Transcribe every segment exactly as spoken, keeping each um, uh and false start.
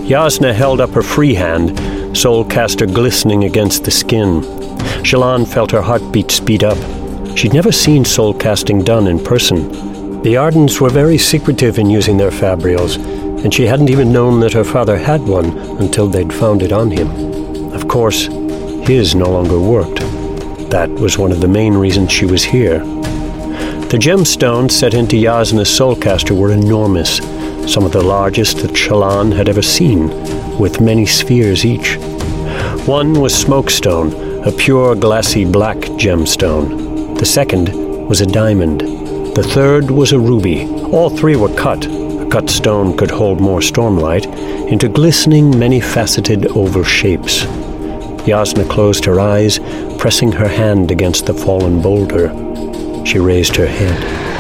Jasnah held up her free hand, Soulcaster glistening against the skin. Shallan felt her heartbeat speed up. She'd never seen soul casting done in person. The Ardents were very secretive in using their fabrials, and she hadn't even known that her father had one until they'd found it on him. Of course, his no longer worked. That was one of the main reasons she was here. The gemstones set into Jasnah's Soulcaster were enormous, some of the largest that Shallan had ever seen, with many spheres each. One was Smokestone, a pure glassy black gemstone. The second was a diamond. The third was a ruby. All three were cut, a cut stone could hold more stormlight, into glistening, many-faceted oval shapes. Jasnah closed her eyes, pressing her hand against the fallen boulder. She raised her head.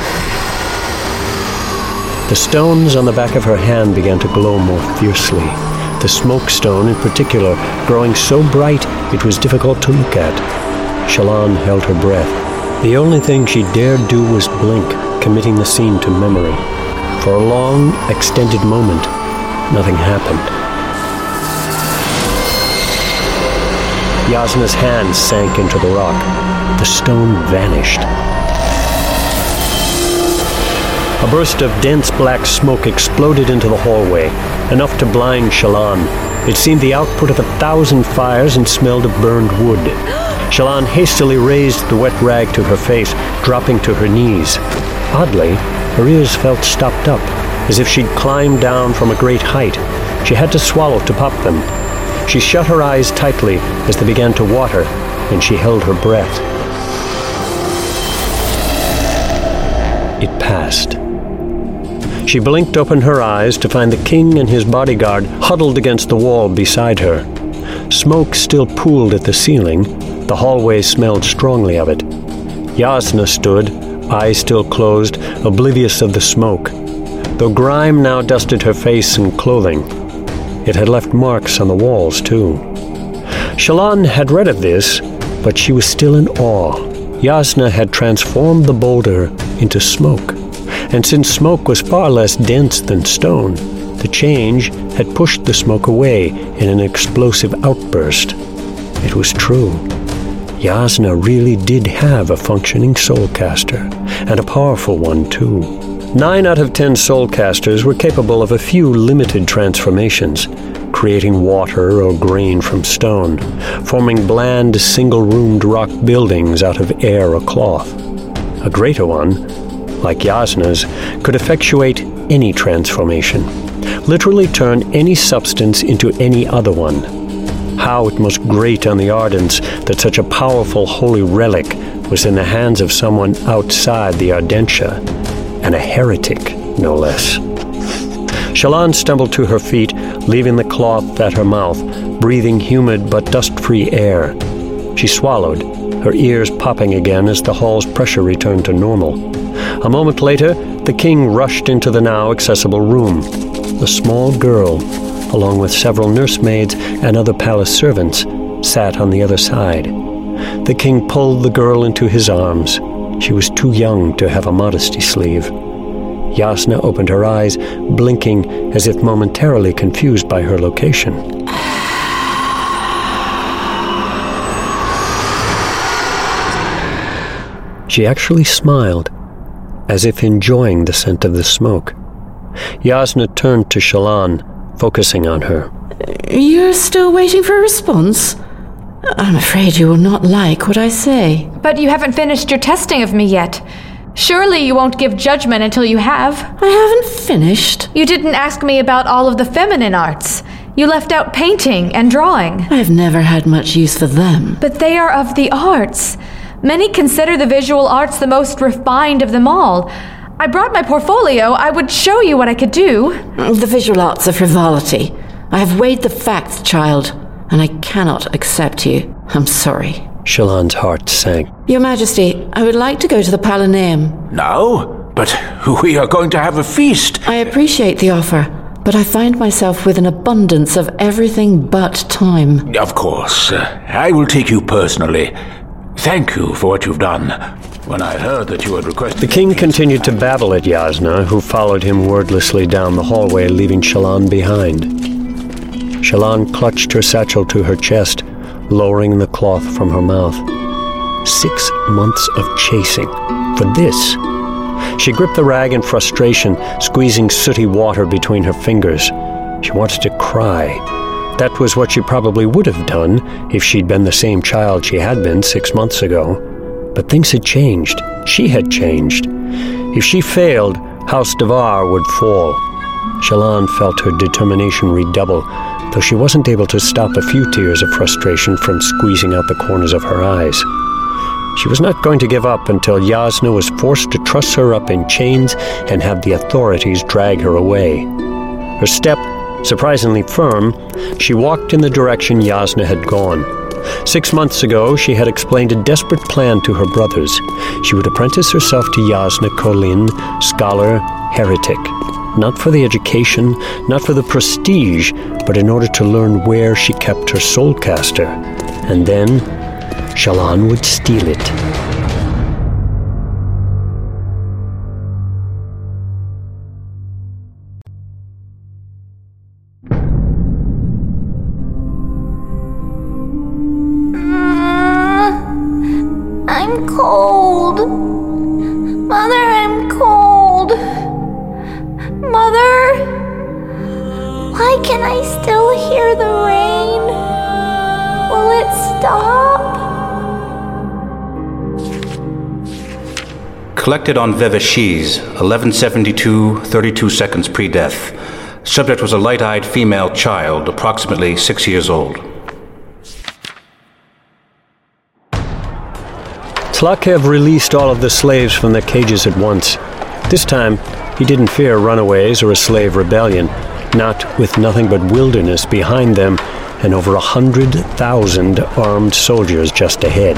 The stones on the back of her hand began to glow more fiercely, the smoke stone in particular growing so bright it was difficult to look at. Shallan held her breath. The only thing she dared do was blink, committing the scene to memory. For a long, extended moment, nothing happened. Jasnah's hand sank into the rock. The stone vanished. A burst of dense black smoke exploded into the hallway, enough to blind Shallan. It seemed the output of a thousand fires and smelled of burned wood. Shallan hastily raised the wet rag to her face, dropping to her knees. Oddly, her ears felt stopped up, as if she'd climbed down from a great height. She had to swallow to pop them. She shut her eyes tightly as they began to water, and she held her breath. It passed. She blinked open her eyes to find the king and his bodyguard huddled against the wall beside her. Smoke still pooled at the ceiling. The hallway smelled strongly of it. Jasnah stood, eyes still closed, oblivious of the smoke, though grime now dusted her face and clothing. It had left marks on the walls, too. Shallan had read of this, but she was still in awe. Jasnah had transformed the boulder into smoke, and since smoke was far less dense than stone, the change had pushed the smoke away in an explosive outburst. It was true. Jasnah really did have a functioning soulcaster, and a powerful one, too. Nine out of ten soulcasters were capable of a few limited transformations, creating water or grain from stone, forming bland, single-roomed rock buildings out of air or cloth. A greater one, like Jasnah's, could effectuate any transformation, literally turn any substance into any other one. How it must grate on the Ardents that such a powerful holy relic was in the hands of someone outside the Ardentia, and a heretic, no less. Shallan stumbled to her feet, leaving the cloth at her mouth, breathing humid but dust-free air. She swallowed, her ears popping again as the hall's pressure returned to normal. A moment later, the king rushed into the now accessible room. The small girl, along with several nursemaids and other palace servants, sat on the other side. The king pulled the girl into his arms. She was too young to have a modesty sleeve. Jasnah opened her eyes, blinking as if momentarily confused by her location. She actually smiled, as if enjoying the scent of the smoke. Jasnah turned to Shallan, focusing on her. You're still waiting for a response? I'm afraid you will not like what I say. But you haven't finished your testing of me yet. Surely you won't give judgment until you have. I haven't finished. You didn't ask me about all of the feminine arts. You left out painting and drawing. I've never had much use for them. But they are of the arts. Many consider the visual arts the most refined of them all. I brought my portfolio. I would show you what I could do. The visual arts are frivolity. I have weighed the facts, child, and I cannot accept you. I'm sorry. Shallan's heart sank. Your Majesty, I would like to go to the Palanaeum. Now? But we are going to have a feast. I appreciate the offer, but I find myself with an abundance of everything but time. Of course. Uh, I will take you personally. Thank you for what you've done. When I heard that you had requested... The king continued to babble at Jasnah, who followed him wordlessly down the hallway, leaving Shallan behind. Shallan clutched her satchel to her chest, lowering the cloth from her mouth. Six months of chasing. For this. She gripped the rag in frustration, squeezing sooty water between her fingers. She wanted to cry. That was what she probably would have done if she'd been the same child she had been six months ago. But things had changed. She had changed. If she failed, House Devar would fall. Shallan felt her determination redouble, though she wasn't able to stop a few tears of frustration from squeezing out the corners of her eyes. She was not going to give up until Jasnah was forced to truss her up in chains and have the authorities drag her away. Her step surprisingly firm, she walked in the direction Jasnah had gone. Six months ago, she had explained a desperate plan to her brothers. She would apprentice herself to Jasnah Kholin, scholar, heretic. Not for the education, not for the prestige, but in order to learn where she kept her soulcaster. And then, Shallan would steal it. I'm cold. Mother, I'm cold. Mother, why can I still hear the rain? Will it stop? Collected on Veveshees, eleven seventy-two, thirty-two seconds pre-death. Subject was a light-eyed female child, approximately six years old. Tla'kev released all of the slaves from their cages at once. This time, he didn't fear runaways or a slave rebellion, not with nothing but wilderness behind them and over a hundred thousand armed soldiers just ahead.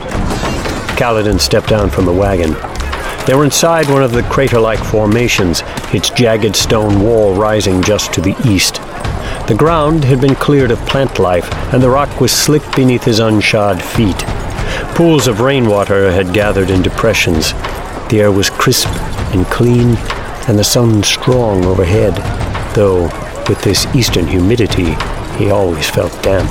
Kaladin stepped down from the wagon. They were inside one of the crater-like formations, its jagged stone wall rising just to the east. The ground had been cleared of plant life, and the rock was slick beneath his unshod feet. Pools of rainwater had gathered in depressions. The air was crisp and clean, and the sun strong overhead, though with this eastern humidity, he always felt damp.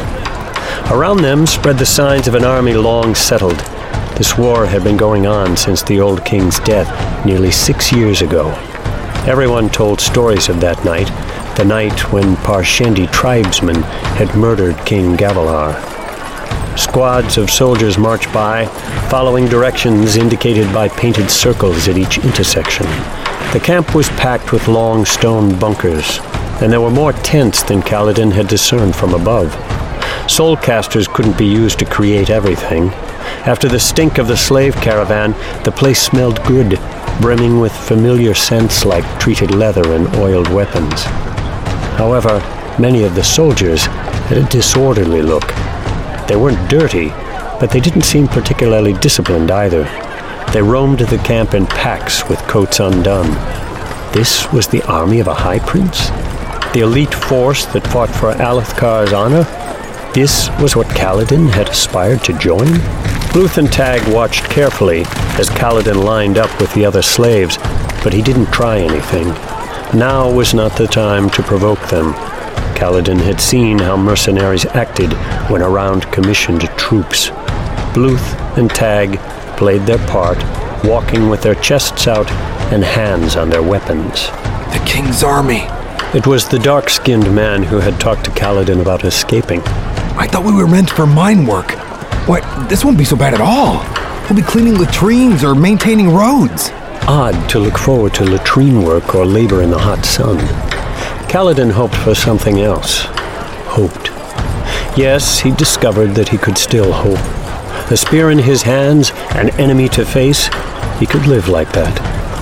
Around them spread the signs of an army long settled. This war had been going on since the old king's death nearly six years ago. Everyone told stories of that night, the night when Parshendi tribesmen had murdered King Gavilar. Squads of soldiers marched by, following directions indicated by painted circles at each intersection. The camp was packed with long stone bunkers, and there were more tents than Kaladin had discerned from above. Soulcasters couldn't be used to create everything. After the stink of the slave caravan, the place smelled good, brimming with familiar scents like treated leather and oiled weapons. However, many of the soldiers had a disorderly look. They weren't dirty, but they didn't seem particularly disciplined either. They roamed the camp in packs with coats undone. This was the army of a high prince? The elite force that fought for Alethkar's honor? This was what Kaladin had aspired to join? Bluth and Tag watched carefully as Kaladin lined up with the other slaves, but he didn't try anything. Now was not the time to provoke them. Kaladin had seen how mercenaries acted when around commissioned troops. Bluth and Tag played their part, walking with their chests out and hands on their weapons. The king's army. It was the dark-skinned man who had talked to Kaladin about escaping. I thought we were meant for mine work. What? This won't be so bad at all. We'll be cleaning latrines or maintaining roads. Odd to look forward to latrine work or labor in the hot sun. Kaladin hoped for something else. Hoped. Yes, he discovered that he could still hope. A spear in his hands, an enemy to face, he could live like that.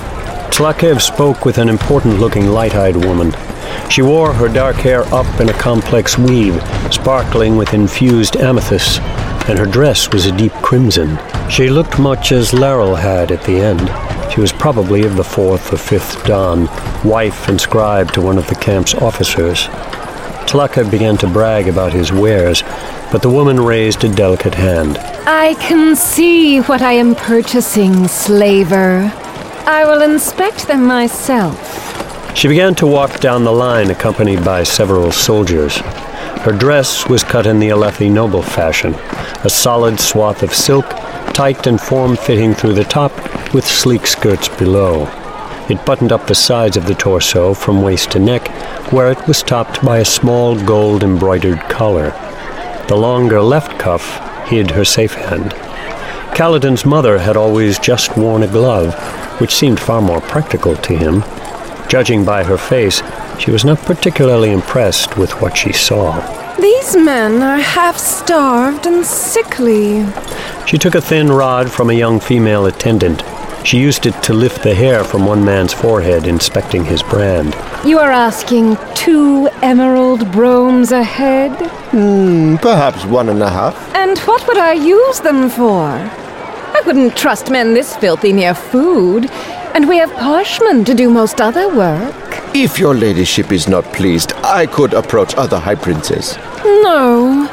Tla'kev spoke with an important-looking light-eyed woman. She wore her dark hair up in a complex weave, sparkling with infused amethysts, and her dress was a deep crimson. She looked much as Laral had at the end. She was probably of the fourth or fifth Dan, wife and scribe to one of the camp's officers. Tla'kev began to brag about his wares, but the woman raised a delicate hand. I can see what I am purchasing, slaver. I will inspect them myself. She began to walk down the line accompanied by several soldiers. Her dress was cut in the Alethi noble fashion, a solid swath of silk, tight and form-fitting through the top, with sleek skirts below. It buttoned up the sides of the torso from waist to neck, where it was topped by a small gold-embroidered collar. The longer left cuff hid her safe hand. Kaladin's mother had always just worn a glove, which seemed far more practical to him. Judging by her face, she was not particularly impressed with what she saw. These men are half-starved and sickly. She took a thin rod from a young female attendant. She used it to lift the hair from one man's forehead, inspecting his brand. You are asking two emerald broams a head? Hmm, perhaps one and a half. And what would I use them for? I wouldn't trust men this filthy near food, and we have Parshmen to do most other work. If your ladyship is not pleased, I could approach other high princes. No.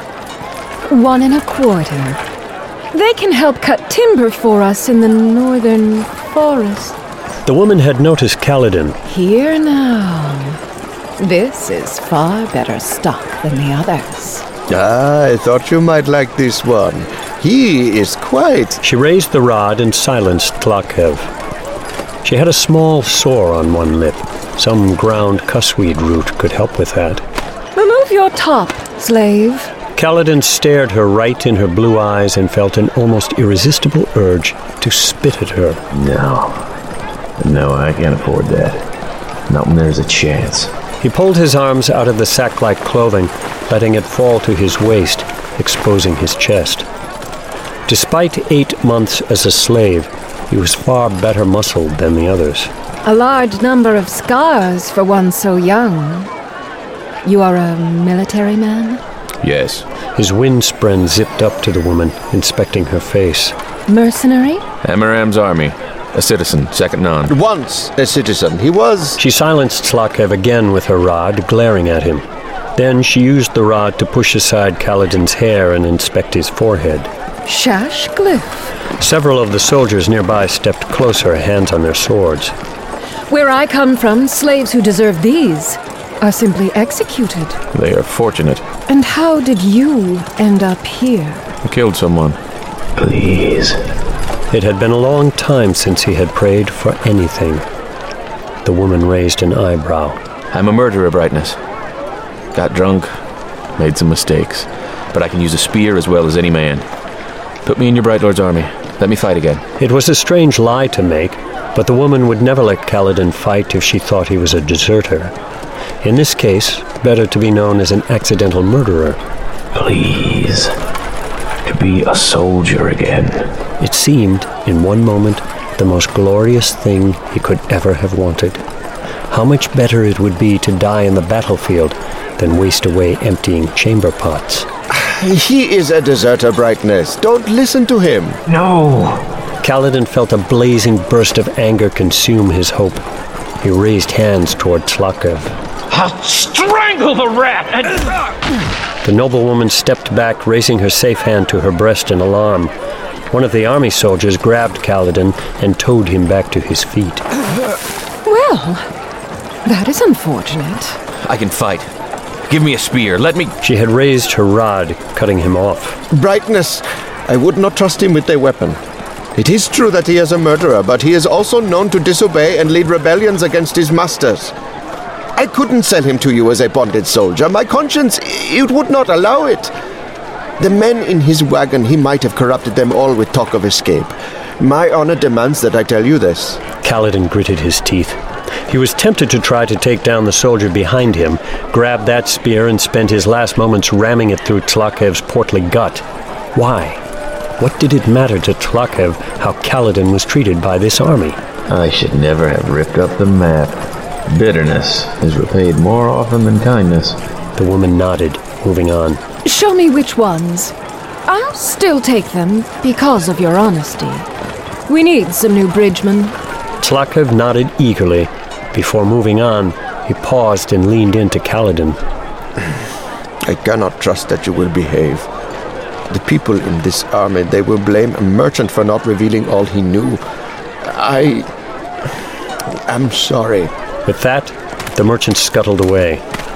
One and a quarter. They can help cut timber for us in the northern forest. The woman had noticed Kaladin. Here now. This is far better stock than the others. Ah, I thought you might like this one. He is quite... She raised the rod and silenced Tlakhev. She had a small sore on one lip. Some ground cussweed root could help with that. Remove your top, slave. Kaladin stared her right in her blue eyes and felt an almost irresistible urge to spit at her. No. No, I can't afford that. Not when there's a chance. He pulled his arms out of the sack-like clothing, letting it fall to his waist, exposing his chest. Despite eight months as a slave, he was far better muscled than the others. A large number of scars for one so young. You are a military man? Yes. His windspren zipped up to the woman, inspecting her face. Mercenary? Amaram's army. A citizen, second none. Once a citizen, he was... She silenced Tlakhev again with her rod, glaring at him. Then she used the rod to push aside Kaladin's hair and inspect his forehead. Shash Glyph. Several of the soldiers nearby stepped closer, hands on their swords. Where I come from, slaves who deserve these are simply executed. They are fortunate. And how did you end up here? I killed someone. Please. It had been a long time since he had prayed for anything. The woman raised an eyebrow. I'm a murderer, Brightness. Got drunk, made some mistakes, but I can use a spear as well as any man. Put me in your Bright Lord's army. Let me fight again. It was a strange lie to make, but the woman would never let Kaladin fight if she thought he was a deserter. In this case, better to be known as an accidental murderer. Please, to be a soldier again. It seemed, in one moment, the most glorious thing he could ever have wanted. How much better it would be to die in the battlefield than waste away emptying chamber pots. He is a deserter, Brightness. Don't listen to him. No. Kaladin felt a blazing burst of anger consume his hope. He raised hands toward Tlakhev. I'll strangle the rat! And... The noblewoman stepped back, raising her safe hand to her breast in alarm. One of the army soldiers grabbed Kaladin and towed him back to his feet. Well, that is unfortunate. I can fight. Give me a spear. Let me... She had raised her rod, cutting him off. Brightness, I would not trust him with a weapon. It is true that he is a murderer, but he is also known to disobey and lead rebellions against his masters. I couldn't sell him to you as a bonded soldier. My conscience, it would not allow it. The men in his wagon, he might have corrupted them all with talk of escape. My honor demands that I tell you this. Kaladin gritted his teeth. He was tempted to try to take down the soldier behind him, grab that spear and spend his last moments ramming it through Tlakhev's portly gut. Why? What did it matter to Tlakhev how Kaladin was treated by this army? I should never have ripped up the map. Bitterness is repaid more often than kindness. The woman nodded, moving on. Show me which ones. I'll still take them because of your honesty. We need some new bridgemen. Tlakhev nodded eagerly. Before moving on, he paused and leaned into Kaladin. I cannot trust that you will behave. The people in this army, they will blame a merchant for not revealing all he knew. I am sorry. With that, the merchant scuttled away.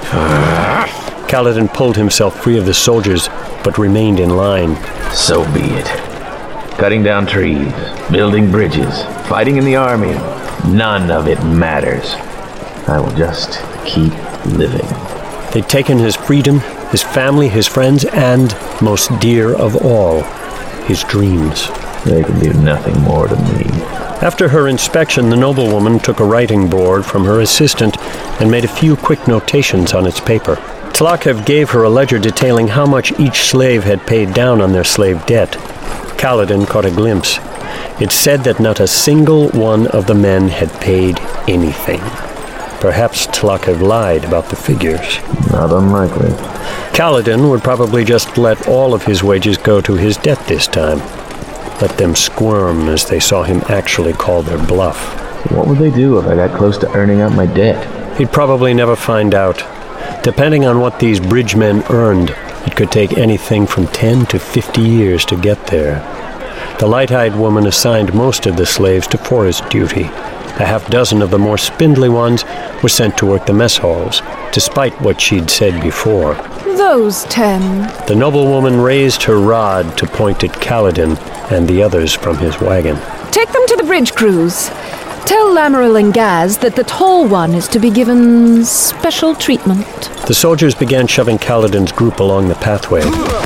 Kaladin pulled himself free of the soldiers, but remained in line. So be it. Cutting down trees, building bridges, fighting in the army, none of it matters. I will just keep living. They'd taken his freedom, his family, his friends, and, most dear of all, his dreams. They can do nothing more to me. After her inspection, the noblewoman took a writing board from her assistant and made a few quick notations on its paper. Tlakav gave her a ledger detailing how much each slave had paid down on their slave debt. Kaladin caught a glimpse. It said that not a single one of the men had paid anything. Perhaps Tlakav lied about the figures. Not unlikely. Kaladin would probably just let all of his wages go to his debt this time. Let them squirm as they saw him actually call their bluff. What would they do if I got close to earning out my debt? He'd probably never find out. Depending on what these bridgemen earned, it could take anything from ten to fifty years to get there. The light-eyed woman assigned most of the slaves to forest duty. A half dozen of the more spindly ones were sent to work the mess halls, despite what she'd said before. Those ten. The noblewoman raised her rod to point at Kaladin and the others from his wagon. Take them to the bridge crews. Tell Lamaril and Gaz that the tall one is to be given special treatment. The soldiers began shoving Kaladin's group along the pathway.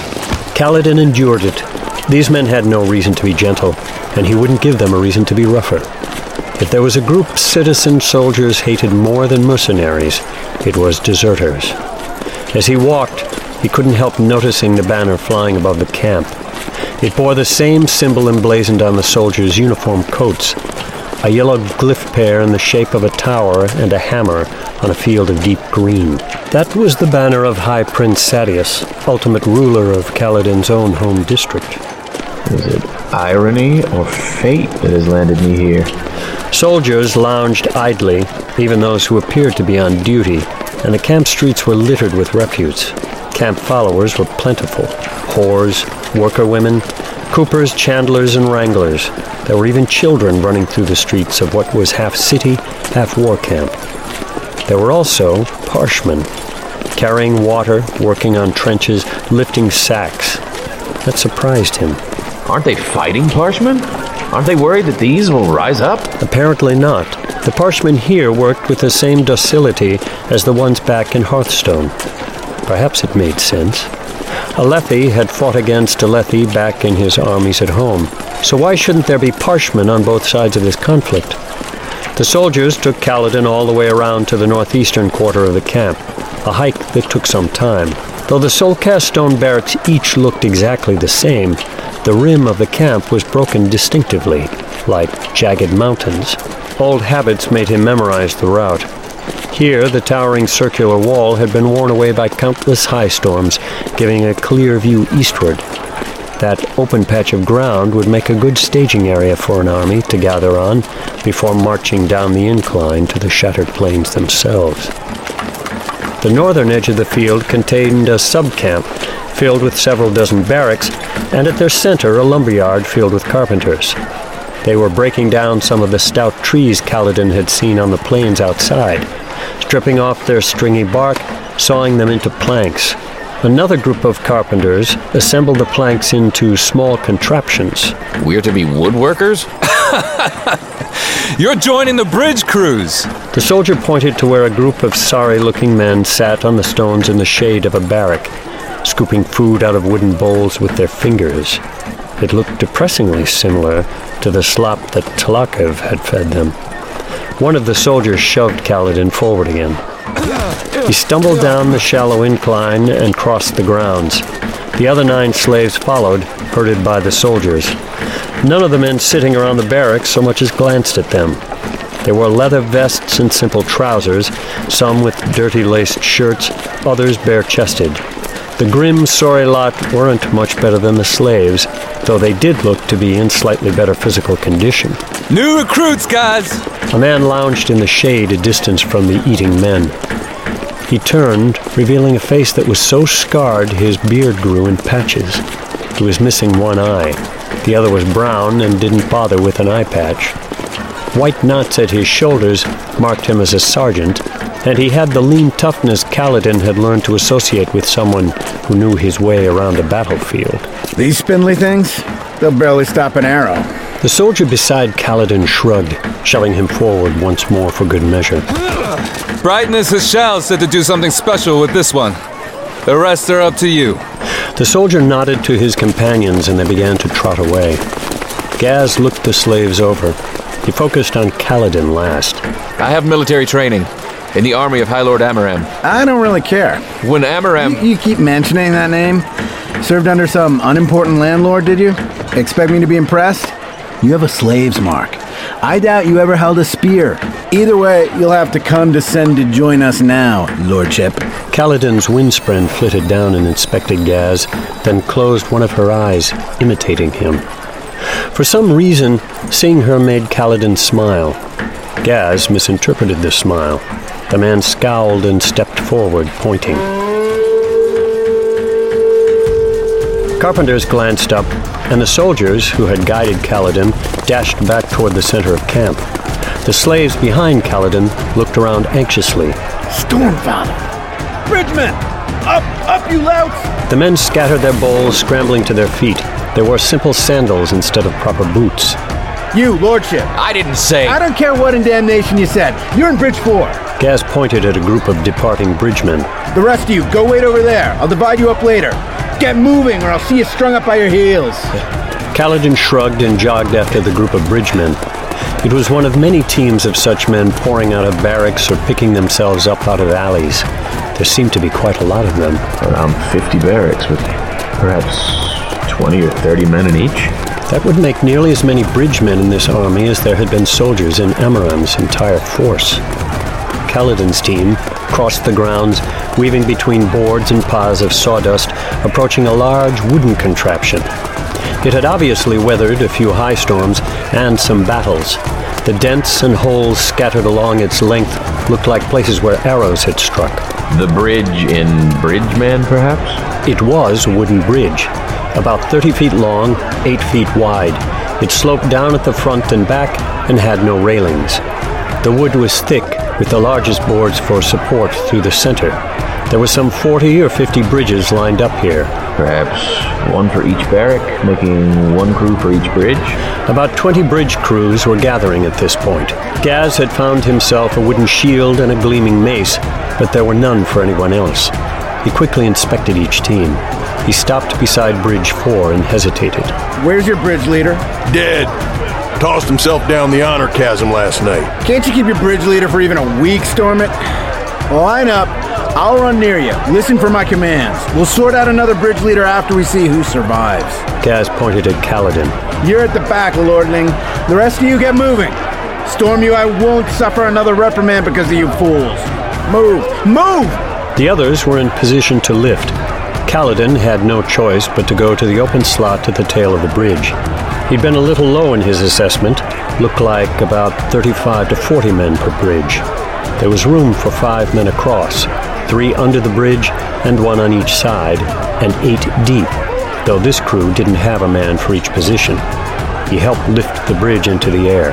Kaladin endured it. These men had no reason to be gentle, and he wouldn't give them a reason to be rougher. If there was a group citizen soldiers hated more than mercenaries, it was deserters. As he walked, he couldn't help noticing the banner flying above the camp. It bore the same symbol emblazoned on the soldiers' uniform coats, a yellow glyph pair in the shape of a tower and a hammer on a field of deep green. That was the banner of High Prince Sadeas, ultimate ruler of Kaladin's own home district. Is it irony or fate that has landed me here? Soldiers lounged idly, even those who appeared to be on duty, and the camp streets were littered with refuse. Camp followers were plentiful. Whores, worker women, coopers, chandlers, and wranglers. There were even children running through the streets of what was half city, half war camp. There were also parshmen, carrying water, working on trenches, lifting sacks. That surprised him. Aren't they fighting parshmen? Aren't they worried that these will rise up? Apparently not. The parshmen here worked with the same docility as the ones back in Hearthstone. Perhaps it made sense. Alethi had fought against Alethi back in his armies at home, so why shouldn't there be parshmen on both sides of this conflict? The soldiers took Kaladin all the way around to the northeastern quarter of the camp, a hike that took some time. Though the Solcast stone barracks each looked exactly the same, the rim of the camp was broken distinctively, like jagged mountains. Old habits made him memorize the route. Here, the towering circular wall had been worn away by countless high storms, giving a clear view eastward. That open patch of ground would make a good staging area for an army to gather on before marching down the incline to the shattered plains themselves. The northern edge of the field contained a sub-camp filled with several dozen barracks, and at their center a lumberyard filled with carpenters. They were breaking down some of the stout trees Kaladin had seen on the plains outside, stripping off their stringy bark, sawing them into planks. Another group of carpenters assembled the planks into small contraptions. We're to be woodworkers? You're joining the bridge crews! The soldier pointed to where a group of sorry-looking men sat on the stones in the shade of a barrack, scooping food out of wooden bowls with their fingers. It looked depressingly similar to the slop that Tlakav had fed them. One of the soldiers shoved Kaladin forward again. He stumbled down the shallow incline and crossed the grounds. The other nine slaves followed, herded by the soldiers. None of the men sitting around the barracks so much as glanced at them. They wore leather vests and simple trousers, some with dirty laced shirts, others bare-chested. The grim, sorry lot weren't much better than the slaves, though they did look to be in slightly better physical condition. New recruits, guys! A man lounged in the shade a distance from the eating men. He turned, revealing a face that was so scarred his beard grew in patches. He was missing one eye. The other was brown and didn't bother with an eye patch. White knots at his shoulders marked him as a sergeant, and he had the lean toughness Kaladin had learned to associate with someone who knew his way around a battlefield. These spindly things? They'll barely stop an arrow. The soldier beside Kaladin shrugged, shoving him forward once more for good measure. Brightness Hashal said to do something special with this one. The rest are up to you. The soldier nodded to his companions and they began to trot away. Gaz looked the slaves over. He focused on Kaladin last. I have military training in the army of High Lord Amaram. I don't really care. When Amaram... You, you keep mentioning that name? Served under some unimportant landlord, did you? Expect me to be impressed? You have a slave's mark. I doubt you ever held a spear. Either way, you'll have to condescend to join us now, lordship. Kaladin's windspren flitted down and inspected Gaz, then closed one of her eyes, imitating him. For some reason, seeing her made Kaladin smile. Gaz misinterpreted the smile. The man scowled and stepped forward, pointing. Carpenters glanced up, and the soldiers, who had guided Kaladin, dashed back toward the center of camp. The slaves behind Kaladin looked around anxiously. Stormfather! Bridgemen! Up, up, you louts! The men scattered their bowls, scrambling to their feet. They wore simple sandals instead of proper boots. You, lordship! I didn't say... I don't care what in damnation you said. You're in Bridge four. Gaz pointed at a group of departing bridgemen. The rest of you, go wait over there. I'll divide you up later. Get moving, or I'll see you strung up by your heels. Kaladin shrugged and jogged after the group of bridgemen. It was one of many teams of such men pouring out of barracks or picking themselves up out of alleys. There seemed to be quite a lot of them. Around fifty barracks with perhaps twenty or thirty men in each. That would make nearly as many bridgemen in this army as there had been soldiers in Amaram's entire force. Kaladin's team crossed the grounds, weaving between boards and piles of sawdust, approaching a large wooden contraption. It had obviously weathered a few high storms and some battles. The dents and holes scattered along its length looked like places where arrows had struck. The bridge in Bridgeman, perhaps? It was a wooden bridge, about thirty feet long, eight feet wide. It sloped down at the front and back and had no railings. The wood was thick, with the largest boards for support through the center. There were some forty or fifty bridges lined up here. Perhaps one for each barrack, making one crew for each bridge? About twenty bridge crews were gathering at this point. Gaz had found himself a wooden shield and a gleaming mace, but there were none for anyone else. He quickly inspected each team. He stopped beside Bridge four and hesitated. Where's your bridge leader? Dead. Tossed himself down the honor chasm last night. Can't you keep your bridge leader for even a week, Stormit? Line up. I'll run near you. Listen for my commands. We'll sort out another bridge leader after we see who survives. Gaz pointed at Kaladin. You're at the back, Lordling. The rest of you get moving. Storm you, I won't suffer another reprimand because of you fools. Move! Move! The others were in position to lift. Kaladin had no choice but to go to the open slot at the tail of the bridge. He'd been a little low in his assessment, looked like about thirty-five to forty men per bridge. There was room for five men across, three under the bridge and one on each side, and eight deep, though this crew didn't have a man for each position. He helped lift the bridge into the air.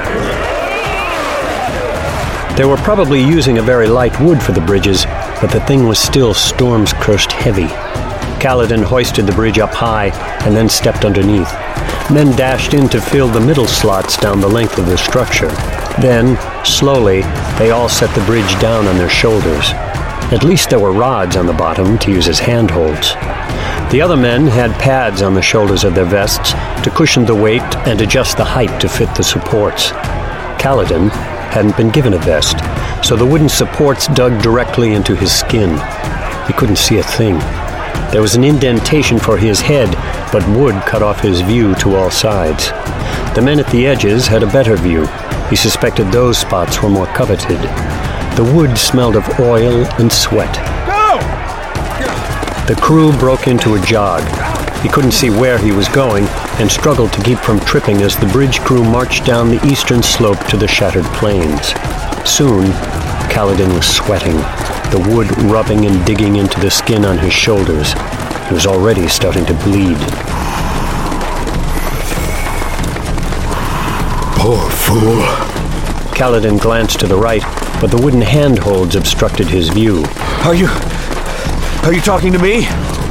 They were probably using a very light wood for the bridges, but the thing was still storm's-cursed heavy. Kaladin hoisted the bridge up high and then stepped underneath. Men dashed in to fill the middle slots down the length of the structure. Then, slowly, they all set the bridge down on their shoulders. At least there were rods on the bottom to use as handholds. The other men had pads on the shoulders of their vests to cushion the weight and adjust the height to fit the supports. Kaladin hadn't been given a vest, so the wooden supports dug directly into his skin. He couldn't see a thing. There was an indentation for his head, but wood cut off his view to all sides. The men at the edges had a better view. He suspected those spots were more coveted. The wood smelled of oil and sweat. Go! The crew broke into a jog. He couldn't see where he was going and struggled to keep from tripping as the bridge crew marched down the eastern slope to the shattered plains. Soon, Kaladin was sweating, the wood rubbing and digging into the skin on his shoulders. He was already starting to bleed. Poor fool. Kaladin glanced to the right, but the wooden handholds obstructed his view. Are you... are you talking to me?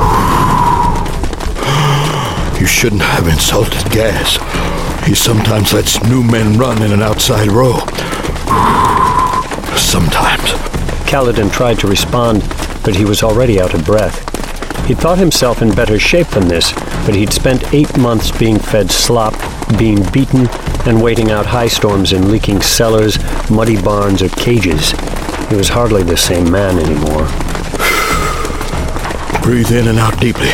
You shouldn't have insulted Gaz. He sometimes lets new men run in an outside row. Sometimes. Kaladin tried to respond, but he was already out of breath. He thought himself in better shape than this, but he'd spent eight months being fed slop, being beaten, and waiting out high storms in leaking cellars, muddy barns, or cages. He was hardly the same man anymore. Breathe in and out deeply.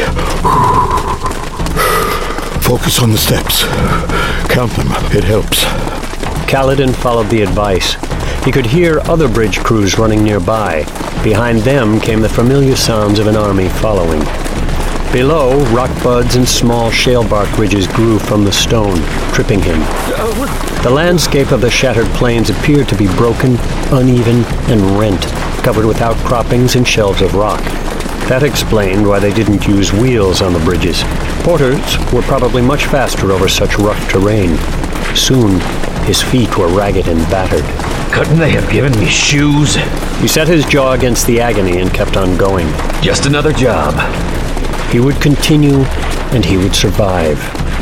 Focus on the steps. Count them. It helps. Kaladin followed the advice. He could hear other bridge crews running nearby. Behind them came the familiar sounds of an army following. Below, rock buds and small shale bark ridges grew from the stone, tripping him. The landscape of the shattered plains appeared to be broken, uneven, and rent, covered with outcroppings and shelves of rock. That explained why they didn't use wheels on the bridges. Porters were probably much faster over such rough terrain. Soon, his feet were ragged and battered. Couldn't they have given me shoes? He set his jaw against the agony and kept on going. Just another job. He would continue, and he would survive.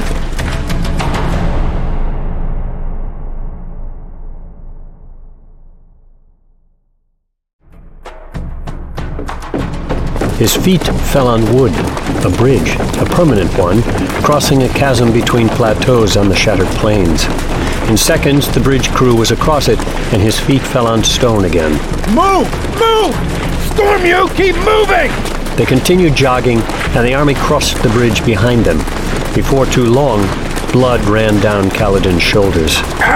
His feet fell on wood, a bridge, a permanent one, crossing a chasm between plateaus on the shattered plains. In seconds, the bridge crew was across it, and his feet fell on stone again. Move! Move! Storm you! Keep moving! They continued jogging, and the army crossed the bridge behind them. Before too long, blood ran down Kaladin's shoulders.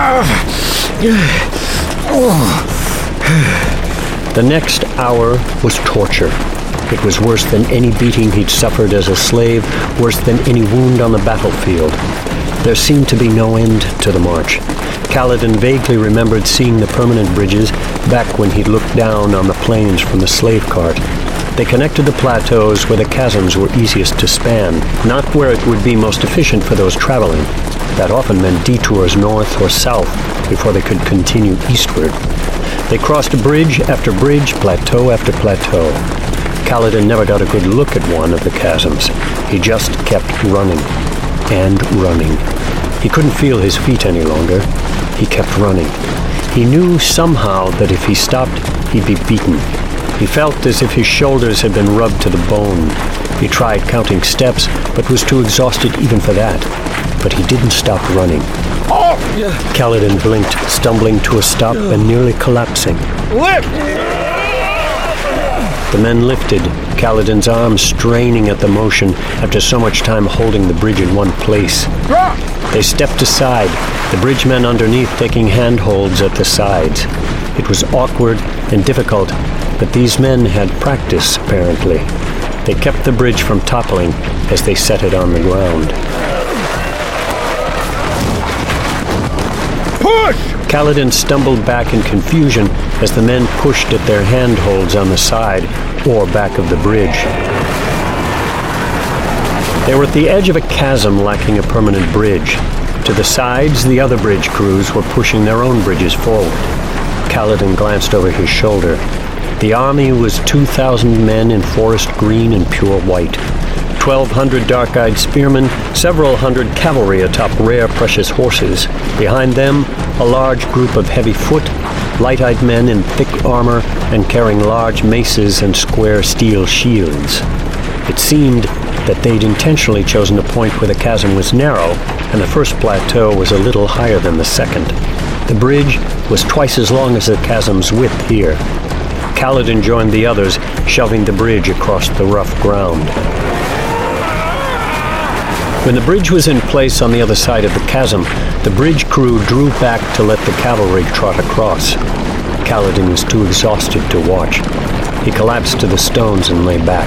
The next hour was torture. It was worse than any beating he'd suffered as a slave, worse than any wound on the battlefield. There seemed to be no end to the march. Kaladin vaguely remembered seeing the permanent bridges back when he'd looked down on the plains from the slave cart. They connected the plateaus where the chasms were easiest to span, not where it would be most efficient for those traveling. That often meant detours north or south before they could continue eastward. They crossed bridge after bridge, plateau after plateau. Kaladin never got a good look at one of the chasms. He just kept running and running. He couldn't feel his feet any longer. He kept running. He knew somehow that if he stopped, he'd be beaten. He felt as if his shoulders had been rubbed to the bone. He tried counting steps, but was too exhausted even for that. But he didn't stop running. Oh! Kaladin blinked, stumbling to a stop and nearly collapsing. Lift! The men lifted, Kaladin's arms straining at the motion after so much time holding the bridge in one place. Drop! They stepped aside, the bridgemen underneath taking handholds at the sides. It was awkward and difficult, but these men had practice, apparently. They kept the bridge from toppling as they set it on the ground. Push! Kaladin stumbled back in confusion as the men pushed at their handholds on the side or back of the bridge. They were at the edge of a chasm lacking a permanent bridge. To the sides, the other bridge crews were pushing their own bridges forward. Kaladin glanced over his shoulder. The army was two thousand men in forest green and pure white. Twelve hundred dark-eyed spearmen, several hundred cavalry atop rare precious horses. Behind them, a large group of heavy foot, light-eyed men in thick armor and carrying large maces and square steel shields. It seemed that they'd intentionally chosen a point where the chasm was narrow, and the first plateau was a little higher than the second. The bridge was twice as long as the chasm's width here. Kaladin joined the others, shoving the bridge across the rough ground. When the bridge was in place on the other side of the chasm, the bridge crew drew back to let the cavalry trot across. Kaladin was too exhausted to watch. He collapsed to the stones and lay back.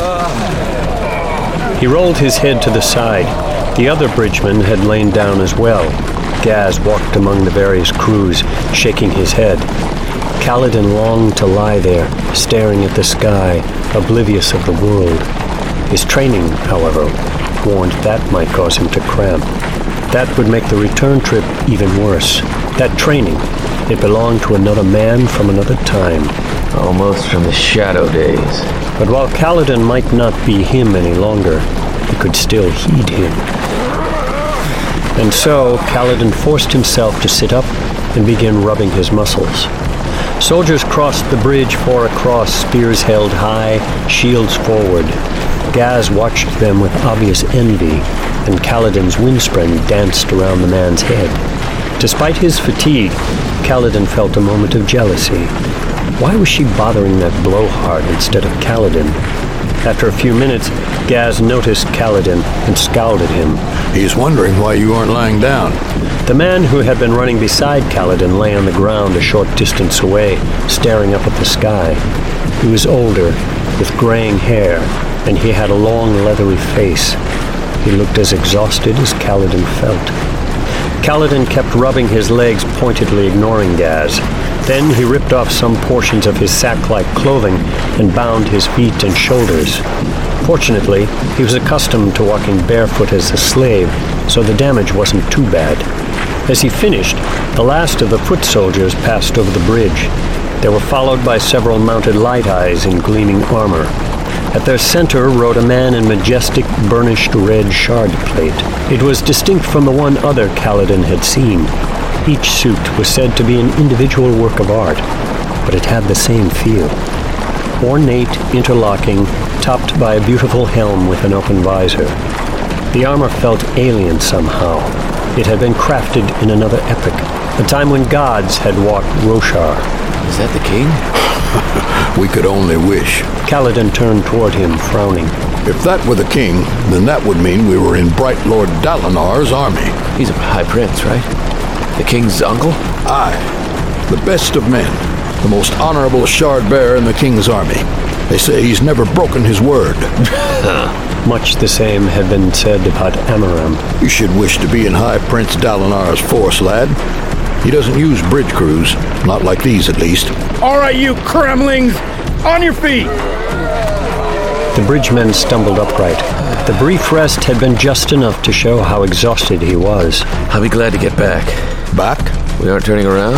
He rolled his head to the side. The other bridgemen had lain down as well. Gaz walked among the various crews, shaking his head. Kaladin longed to lie there, staring at the sky, oblivious of the world. His training, however, warned that might cause him to cramp. That would make the return trip even worse. That training, It belonged to another man from another time. Almost from the Shadow days. But while Kaladin might not be him any longer, he could still heed him. And so, Kaladin forced himself to sit up and begin rubbing his muscles. Soldiers crossed the bridge four across, spears held high, shields forward. Gaz watched them with obvious envy, and Kaladin's windspring danced around the man's head. Despite his fatigue, Kaladin felt a moment of jealousy. Why was she bothering that blowhard instead of Kaladin? After a few minutes, Gaz noticed Kaladin and scowled at him. He's wondering why you aren't lying down. The man who had been running beside Kaladin lay on the ground a short distance away, staring up at the sky. He was older, with graying hair, and he had a long, leathery face. He looked as exhausted as Kaladin felt. Kaladin kept rubbing his legs pointedly, ignoring Gaz. Then he ripped off some portions of his sack-like clothing and bound his feet and shoulders. Fortunately, he was accustomed to walking barefoot as a slave, so the damage wasn't too bad. As he finished, the last of the foot soldiers passed over the bridge. They were followed by several mounted light eyes in gleaming armor. At their center rode a man in majestic, burnished red shard plate. It was distinct from the one other Kaladin had seen. Each suit was said to be an individual work of art, but it had the same feel. Ornate, interlocking, topped by a beautiful helm with an open visor. The armor felt alien somehow. It had been crafted in another epoch, a time when gods had walked Roshar. Is that the king? We could only wish. Kaladin turned toward him, frowning. If that were the king, then that would mean we were in Bright Lord Dalinar's army. He's a high prince, right? The king's uncle? Aye. The best of men. The most honorable shard bearer in the king's army. They say he's never broken his word. Much the same had been said about Amaram. You should wish to be in High Prince Dalinar's force, lad. He doesn't use bridge crews. Not like these, at least. All right, you Kremlings! On your feet! The bridgemen stumbled upright. The brief rest had been just enough to show how exhausted he was. I'll be glad to get back. Back? We aren't turning around?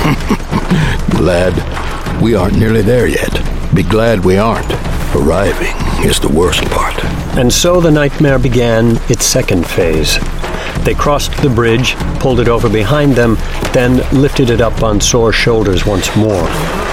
Glad we aren't nearly there yet. Be glad we aren't. Arriving is the worst part. And so the nightmare began its second phase. They crossed the bridge, pulled it over behind them, then lifted it up on sore shoulders once more.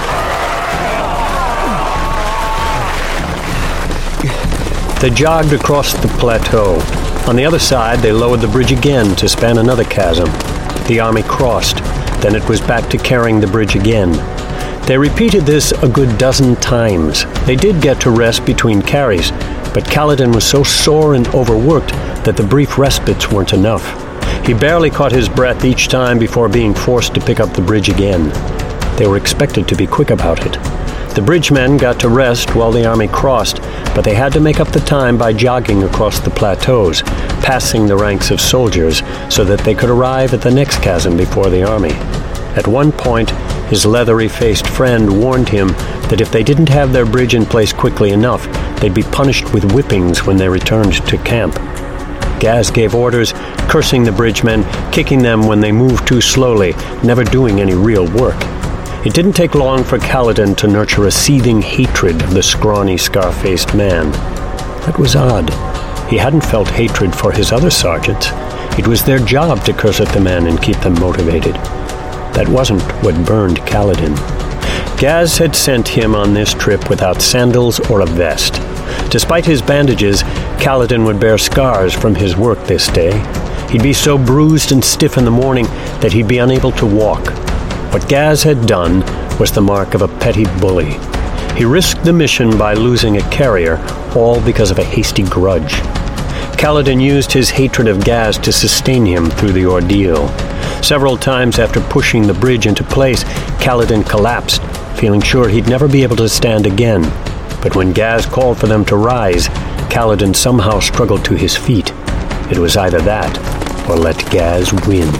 They jogged across the plateau. On the other side, they lowered the bridge again to span another chasm. The army crossed. Then it was back to carrying the bridge again. They repeated this a good dozen times. They did get to rest between carries, but Kaladin was so sore and overworked that the brief respites weren't enough. He barely caught his breath each time before being forced to pick up the bridge again. They were expected to be quick about it. The bridgemen got to rest while the army crossed, but they had to make up the time by jogging across the plateaus, passing the ranks of soldiers so that they could arrive at the next chasm before the army. At one point, his leathery-faced friend warned him that if they didn't have their bridge in place quickly enough, they'd be punished with whippings when they returned to camp. Gaz gave orders, cursing the bridgemen, kicking them when they moved too slowly, never doing any real work. It didn't take long for Kaladin to nurture a seething hatred of the scrawny, scar-faced man. That was odd. He hadn't felt hatred for his other sergeants. It was their job to curse at the men and keep them motivated. That wasn't what burned Kaladin. Gaz had sent him on this trip without sandals or a vest. Despite his bandages, Kaladin would bear scars from his work this day. He'd be so bruised and stiff in the morning that he'd be unable to walk. What Gaz had done was the mark of a petty bully. He risked the mission by losing a carrier, all because of a hasty grudge. Kaladin used his hatred of Gaz to sustain him through the ordeal. Several times after pushing the bridge into place, Kaladin collapsed, feeling sure he'd never be able to stand again. But when Gaz called for them to rise, Kaladin somehow struggled to his feet. It was either that, or let Gaz win.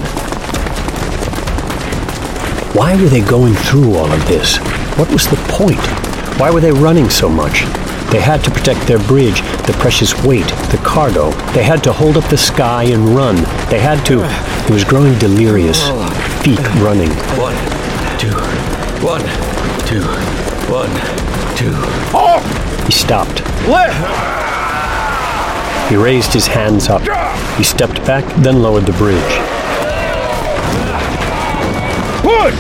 Why were they going through all of this? What was the point? Why were they running so much? They had to protect their bridge, the precious weight, the cargo. They had to hold up the sky and run. They had to... He was growing delirious, feet running. two, one, two, one, two. Oh! He stopped. Left! He raised his hands up. He stepped back, then lowered the bridge. Push!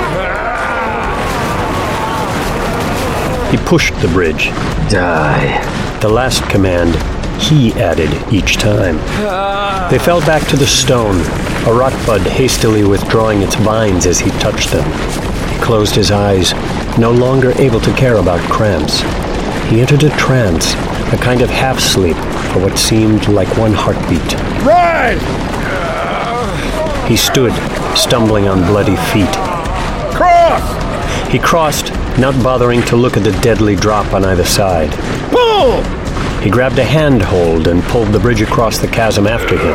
He pushed the bridge. Die. The last command, he added each time. They fell back to the stone, a rock bud hastily withdrawing its vines as he touched them. He closed his eyes, no longer able to care about cramps. He entered a trance, a kind of half-sleep for what seemed like one heartbeat. Rise! He stood, stumbling on bloody feet. Cross! He crossed, not bothering to look at the deadly drop on either side. Pull! He grabbed a handhold and pulled the bridge across the chasm after him.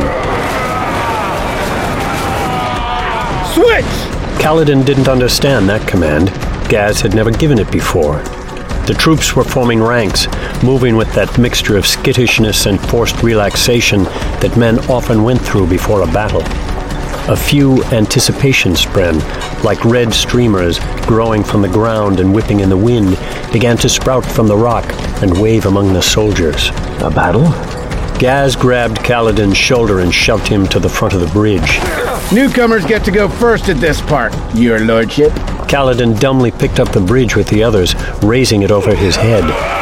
Switch! Kaladin didn't understand that command. Gaz had never given it before. The troops were forming ranks, moving with that mixture of skittishness and forced relaxation that men often went through before a battle. A few anticipation spren, like red streamers growing from the ground and whipping in the wind, began to sprout from the rock and wave among the soldiers. A battle? Gaz grabbed Kaladin's shoulder and shoved him to the front of the bridge. Newcomers get to go first at this part, your lordship. Kaladin dumbly picked up the bridge with the others, raising it over his head.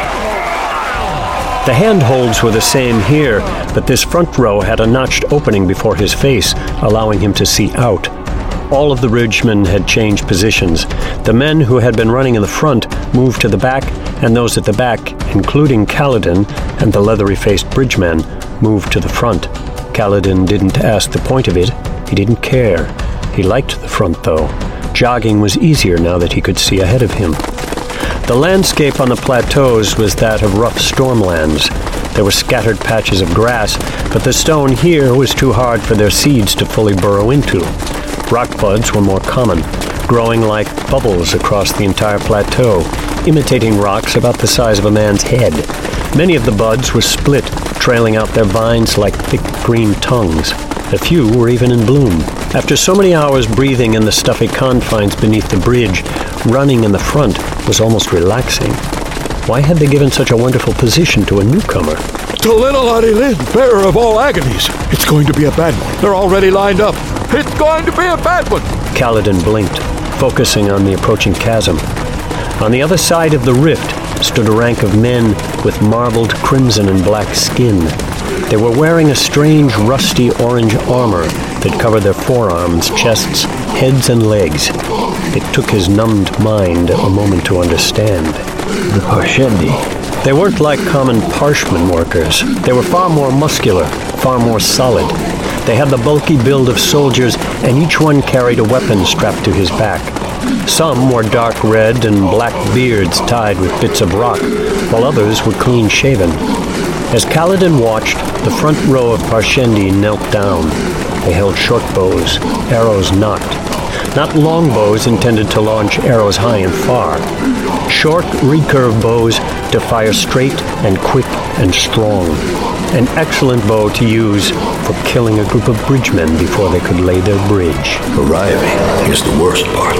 The handholds were the same here, but this front row had a notched opening before his face, allowing him to see out. All of the bridgemen had changed positions. The men who had been running in the front moved to the back, and those at the back, including Kaladin and the leathery-faced bridgeman, moved to the front. Kaladin didn't ask the point of it. He didn't care. He liked the front, though. Jogging was easier now that he could see ahead of him. The landscape on the plateaus was that of rough stormlands. There were scattered patches of grass, but the stone here was too hard for their seeds to fully burrow into. Rock buds were more common, growing like bubbles across the entire plateau, imitating rocks about the size of a man's head. Many of the buds were split, trailing out their vines like thick green tongues. A few were even in bloom. After so many hours breathing in the stuffy confines beneath the bridge, running in the front was almost relaxing. Why had they given such a wonderful position to a newcomer? To little Arilin, bearer of all agonies. It's going to be a bad one. They're already lined up. It's going to be a bad one. Kaladin blinked, focusing on the approaching chasm. On the other side of the rift stood a rank of men with marbled crimson and black skin. They were wearing a strange rusty orange armor that covered their forearms, chests, heads, and legs. It took his numbed mind a moment to understand. The Parshendi. They weren't like common Parshman workers. They were far more muscular, far more solid. They had the bulky build of soldiers, and each one carried a weapon strapped to his back. Some wore dark red and black beards tied with bits of rock, while others were clean-shaven. As Kaladin watched, the front row of Parshendi knelt down. They held short bows, arrows nocked. Not long bows intended to launch arrows high and far. Short, recurve bows to fire straight and quick and strong. An excellent bow to use for killing a group of bridgemen before they could lay their bridge. Arriving is the worst part.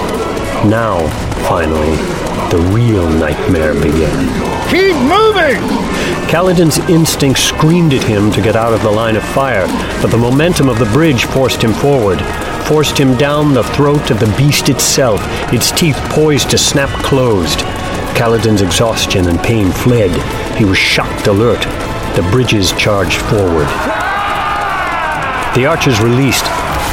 Now, finally, the real nightmare began. Keep moving! Kaladin's instinct screamed at him to get out of the line of fire, but the momentum of the bridge forced him forward, forced him down the throat of the beast itself, its teeth poised to snap closed. Kaladin's exhaustion and pain fled. He was shocked alert. The bridges charged forward. The archers released.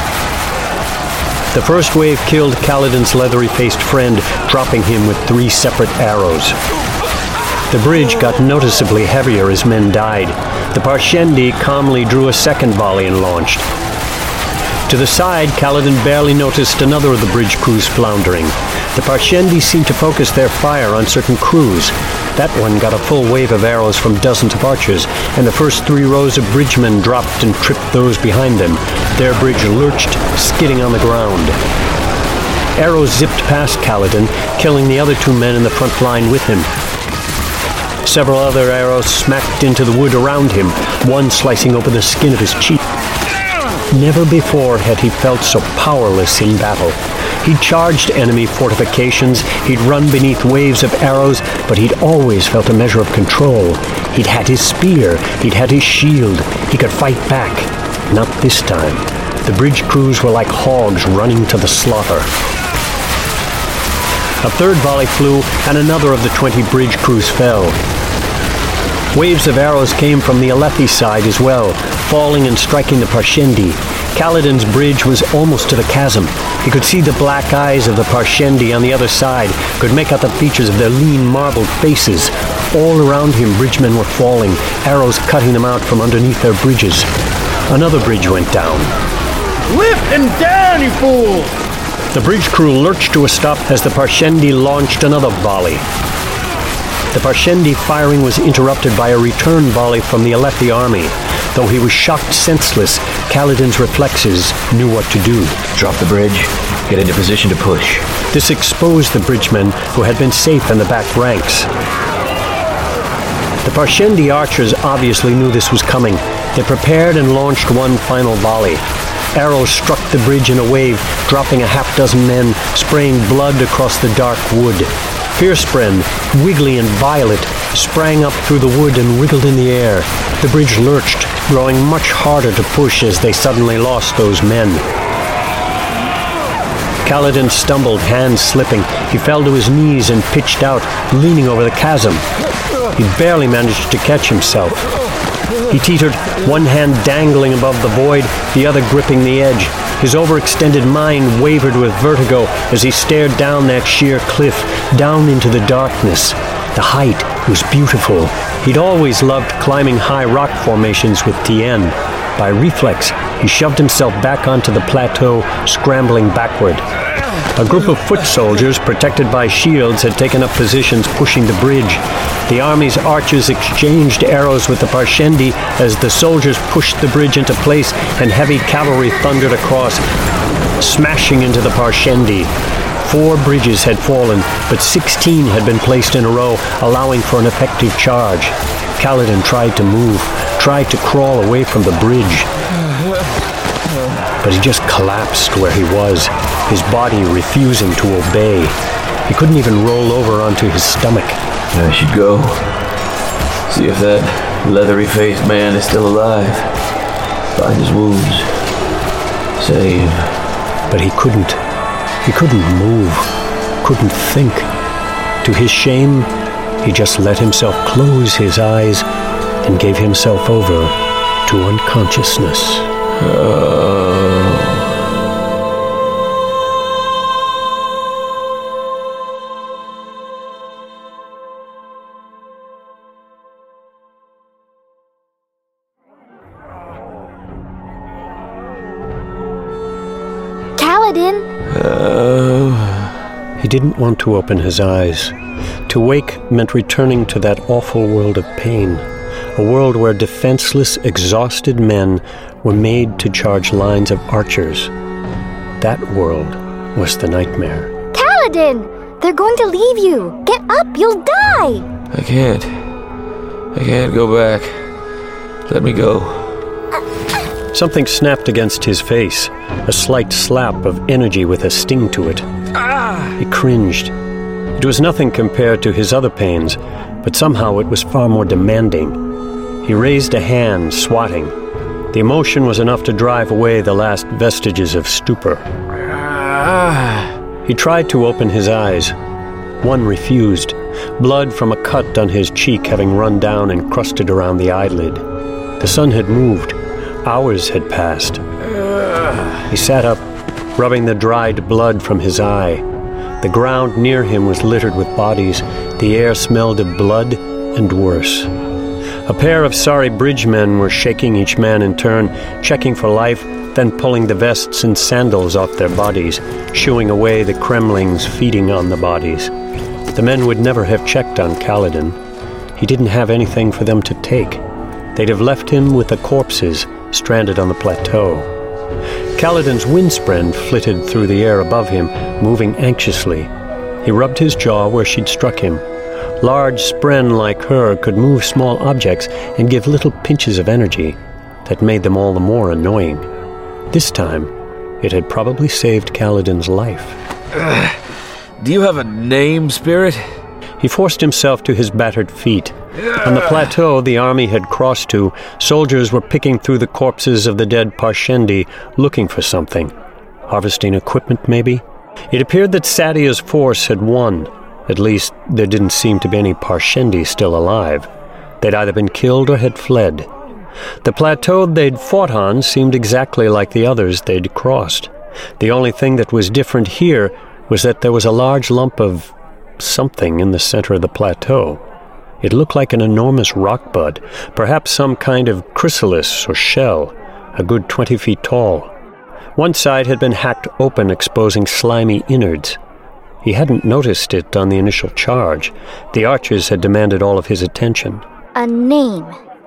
The first wave killed Kaladin's leathery-faced friend, dropping him with three separate arrows. The bridge got noticeably heavier as men died. The Parshendi calmly drew a second volley and launched. To the side, Kaladin barely noticed another of the bridge crews floundering. The Parshendi seemed to focus their fire on certain crews. That one got a full wave of arrows from dozens of archers, and the first three rows of bridgemen dropped and tripped those behind them. Their bridge lurched, skidding on the ground. Arrows zipped past Kaladin, killing the other two men in the front line with him. Several other arrows smacked into the wood around him, one slicing open the skin of his cheek. Never before had he felt so powerless in battle. He'd charged enemy fortifications, he'd run beneath waves of arrows, but he'd always felt a measure of control. He'd had his spear, he'd had his shield, he could fight back. Not this time. The bridge crews were like hogs running to the slaughter. A third volley flew, and another of the twenty bridge crews fell. Waves of arrows came from the Alethi side as well, falling and striking the Parshendi. Kaladin's bridge was almost to the chasm. He could see the black eyes of the Parshendi on the other side, could make out the features of their lean, marbled faces. All around him, bridgemen were falling, arrows cutting them out from underneath their bridges. Another bridge went down. Lift him down, you fool! The bridge crew lurched to a stop as the Parshendi launched another volley. The Parshendi firing was interrupted by a return volley from the Alethi army. Though he was shocked senseless, Kaladin's reflexes knew what to do. Drop the bridge, get into position to push. This exposed the bridgemen who had been safe in the back ranks. The Parshendi archers obviously knew this was coming. They prepared and launched one final volley. Arrows struck the bridge in a wave, dropping a half dozen men, spraying blood across the dark wood. Fiercepren, wiggly and violet, sprang up through the wood and wriggled in the air. The bridge lurched, growing much harder to push as they suddenly lost those men. Kaladin stumbled, hands slipping. He fell to his knees and pitched out, leaning over the chasm. He barely managed to catch himself. He teetered, one hand dangling above the void, the other gripping the edge. His overextended mind wavered with vertigo as he stared down that sheer cliff, down into the darkness. The height was beautiful. He'd always loved climbing high rock formations with Tien. By reflex, he shoved himself back onto the plateau, scrambling backward. A group of foot soldiers, protected by shields, had taken up positions pushing the bridge. The army's archers exchanged arrows with the Parshendi as the soldiers pushed the bridge into place and heavy cavalry thundered across, smashing into the Parshendi. Four bridges had fallen, but sixteen had been placed in a row, allowing for an effective charge. Kaladin tried to move, tried to crawl away from the bridge. But he just collapsed where he was, his body refusing to obey. He couldn't even roll over onto his stomach. I should go. See if that leathery-faced man is still alive. Find his wounds. Save. But he couldn't. He couldn't move. Couldn't think. To his shame, he just let himself close his eyes and gave himself over to unconsciousness. Uh... Kaladin! Uh, he didn't want to open his eyes. To wake meant returning to that awful world of pain, a world where defenseless, exhausted men were made to charge lines of archers. That world was the nightmare. Kaladin! They're going to leave you! Get up, you'll die! I can't. I can't go back. Let me go. Something snapped against his face, a slight slap of energy with a sting to it. Ah! He cringed. It was nothing compared to his other pains, but somehow it was far more demanding. He raised a hand, swatting. The emotion was enough to drive away the last vestiges of stupor. Ah! He tried to open his eyes. One refused, blood from a cut on his cheek having run down and crusted around the eyelid. The sun had moved. Hours had passed. He sat up, rubbing the dried blood from his eye. The ground near him was littered with bodies. The air smelled of blood and worse. A pair of sorry bridgemen were shaking each man in turn, checking for life, then pulling the vests and sandals off their bodies, shooing away the cremlings feeding on the bodies. The men would never have checked on Kaladin. He didn't have anything for them to take. They'd have left him with the corpses stranded on the plateau. Kaladin's windspren flitted through the air above him, moving anxiously. He rubbed his jaw where she'd struck him. Large spren like her could move small objects and give little pinches of energy that made them all the more annoying. This time, It had probably saved Kaladin's life. Uh, do you have a name, Spirit? He forced himself to his battered feet. On the plateau the army had crossed to, soldiers were picking through the corpses of the dead Parshendi, looking for something. Harvesting equipment, maybe? It appeared that Sadia's force had won. At least, there didn't seem to be any Parshendi still alive. They'd either been killed or had fled. The plateau they'd fought on seemed exactly like the others they'd crossed. The only thing that was different here was that there was a large lump of something in the center of the plateau. It looked like an enormous rock bud, perhaps some kind of chrysalis or shell, a good twenty feet tall. One side had been hacked open, exposing slimy innards. He hadn't noticed it on the initial charge. The archers had demanded all of his attention. A name.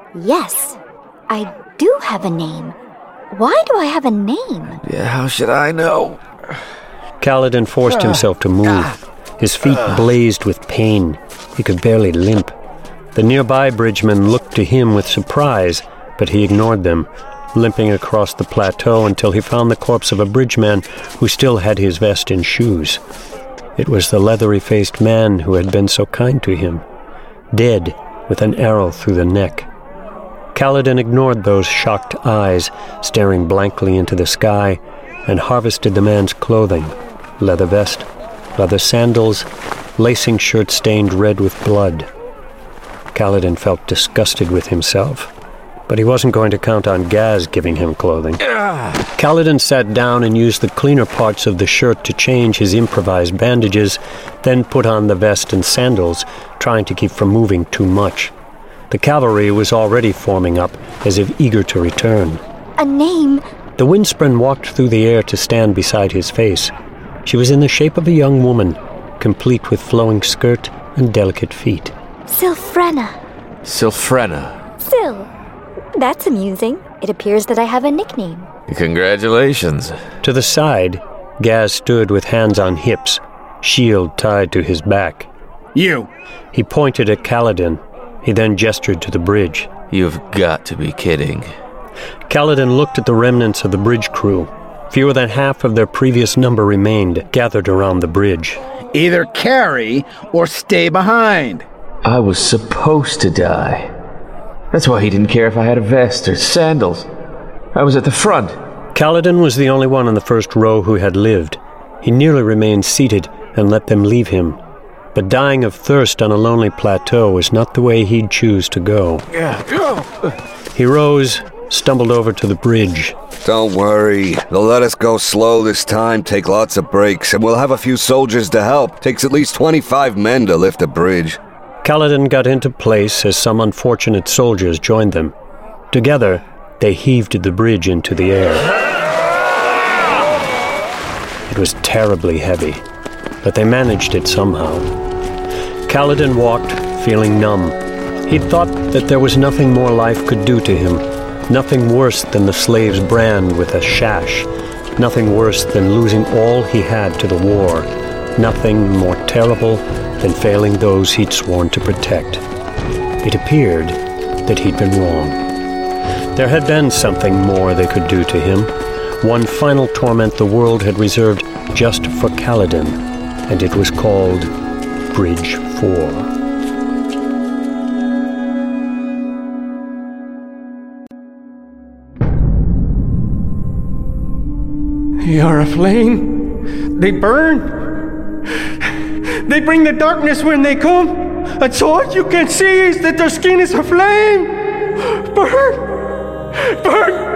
Yes, I do have a name. Why do I have a name? Yeah, how should I know? Kaladin forced himself to move. His feet blazed with pain. He could barely limp. The nearby bridgemen looked to him with surprise, but he ignored them, limping across the plateau until he found the corpse of a bridgeman who still had his vest and shoes. It was the leathery-faced man who had been so kind to him, dead with an arrow through the neck. Kaladin ignored those shocked eyes, staring blankly into the sky, and harvested the man's clothing, leather vest, leather sandals, lacing shirt stained red with blood. Kaladin felt disgusted with himself, but he wasn't going to count on Gaz giving him clothing. Kaladin sat down and used the cleaner parts of the shirt to change his improvised bandages, then put on the vest and sandals, trying to keep from moving too much. The cavalry was already forming up, as if eager to return. A name? The Windspren walked through the air to stand beside his face. She was in the shape of a young woman, complete with flowing skirt and delicate feet. Sylphrena. Sylphrena. Syl. That's amusing. It appears that I have a nickname. Congratulations. To the side, Gaz stood with hands on hips, shield tied to his back. You! He pointed at Kaladin. He then gestured to the bridge. You've got to be kidding. Kaladin looked at the remnants of the bridge crew. Fewer than half of their previous number remained, gathered around the bridge. Either carry or stay behind. I was supposed to die. That's why he didn't care if I had a vest or sandals. I was at the front. Kaladin was the only one in the first row who had lived. He nearly remained seated and let them leave him. But dying of thirst on a lonely plateau was not the way he'd choose to go. He rose, stumbled over to the bridge. Don't worry. They'll let us go slow this time, take lots of breaks, and we'll have a few soldiers to help. Takes at least twenty-five men to lift a bridge. Kaladin got into place as some unfortunate soldiers joined them. Together, they heaved the bridge into the air. It was terribly heavy, but they managed it somehow. Kaladin walked, feeling numb. He'd thought that there was nothing more life could do to him, nothing worse than the slave's brand with a shash, nothing worse than losing all he had to the war, nothing more terrible than failing those he'd sworn to protect. It appeared that he'd been wrong. There had been something more they could do to him, one final torment the world had reserved just for Kaladin, and it was called Bridge Four. They are aflame. They burn. They bring the darkness when they come. And so all you can see is that their skin is aflame. Burn! Burn!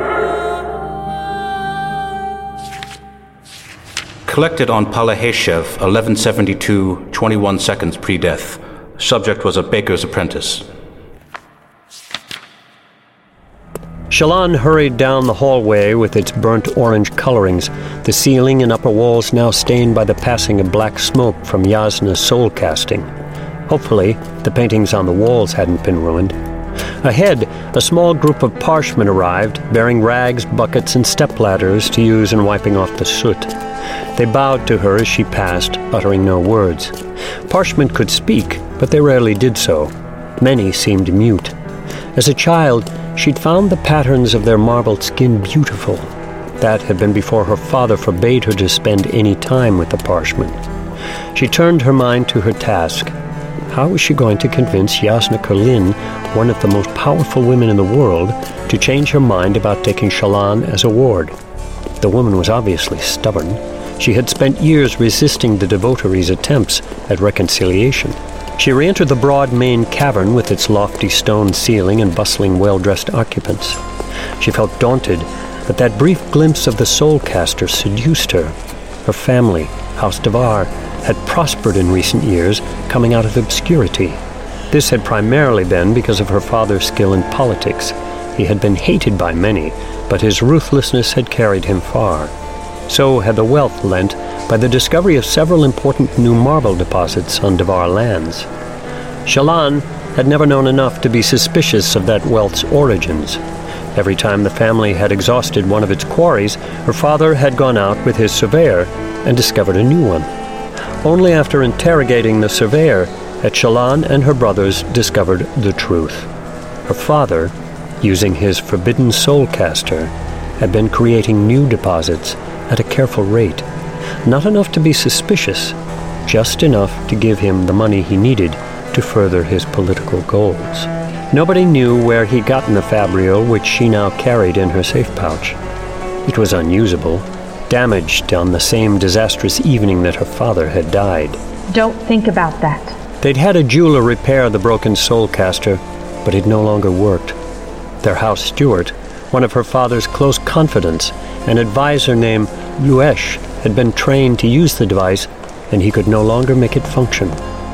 Collected on Palaheshev, eleven seventy-two, twenty-one seconds pre-death. Subject was a baker's apprentice. Shallan hurried down the hallway with its burnt orange colorings, the ceiling and upper walls now stained by the passing of black smoke from Yasna's soul casting. Hopefully, the paintings on the walls hadn't been ruined. Ahead, a small group of parshmen arrived, bearing rags, buckets, and stepladders to use in wiping off the soot. They bowed to her as she passed, uttering no words. Parshmen could speak, but they rarely did so. Many seemed mute. As a child, she'd found the patterns of their marbled skin beautiful. That had been before her father forbade her to spend any time with the Parshman. She turned her mind to her task. How was she going to convince Jasnah Kholin, one of the most powerful women in the world, to change her mind about taking Shallan as a ward? The woman was obviously stubborn. She had spent years resisting the devotaries' attempts at reconciliation. She re-entered the broad main cavern with its lofty stone ceiling and bustling, well-dressed occupants. She felt daunted, but that brief glimpse of the Soulcaster seduced her. Her family, House Devar, had prospered in recent years, coming out of obscurity. This had primarily been because of her father's skill in politics. He had been hated by many, but his ruthlessness had carried him far. So had the wealth lent by the discovery of several important new marble deposits on Devar lands. Shallan had never known enough to be suspicious of that wealth's origins. Every time the family had exhausted one of its quarries, her father had gone out with his surveyor and discovered a new one. Only after interrogating the surveyor had Shallan and her brothers discovered the truth. Her father, using his forbidden Soulcaster, had been creating new deposits at a careful rate. Not enough to be suspicious, just enough to give him the money he needed to further his political goals. Nobody knew where he'd gotten the fabrial which she now carried in her safe pouch. It was unusable, damaged on the same disastrous evening that her father had died. Don't think about that. They'd had a jeweler repair the broken Soulcaster, but it no longer worked. Their house steward, one of her father's close confidants, an advisor named Luesh, had been trained to use the device, and he could no longer make it function.